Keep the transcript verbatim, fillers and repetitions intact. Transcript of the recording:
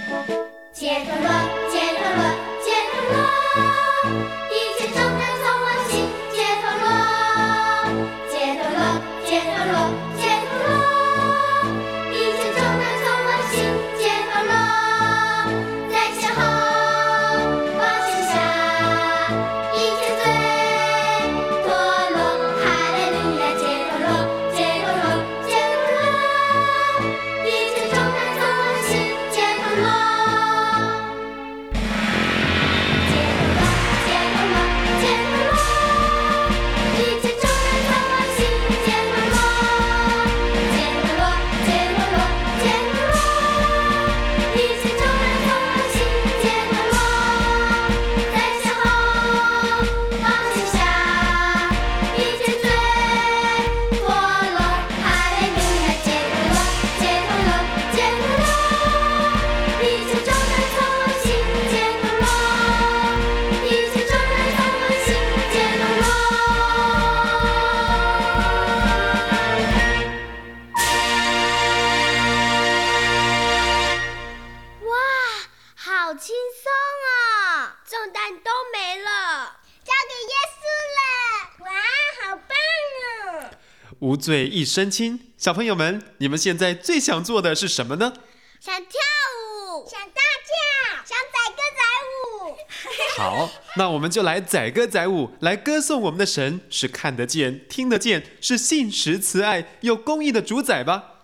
解脱了，解脱了，解脱了，一切重担从我心解脱了，解脱了，解脱了，解脱了，一切重担从我心解脱了，在身后往身下，一切罪脱落，哈利路亚，解脱了，解脱了，解脱了，一切重担从我心解脱了。 好轻松哦，重担都没了，交给耶稣了。哇，好棒哦！ 无罪一身轻，小朋友们，你们现在最想做的是什么呢？ 想跳舞，想大叫，想载歌载舞。 好，那我们就来载歌载舞，来歌颂我们的神是看得见、听得见，是信实慈爱又公义的主宰吧。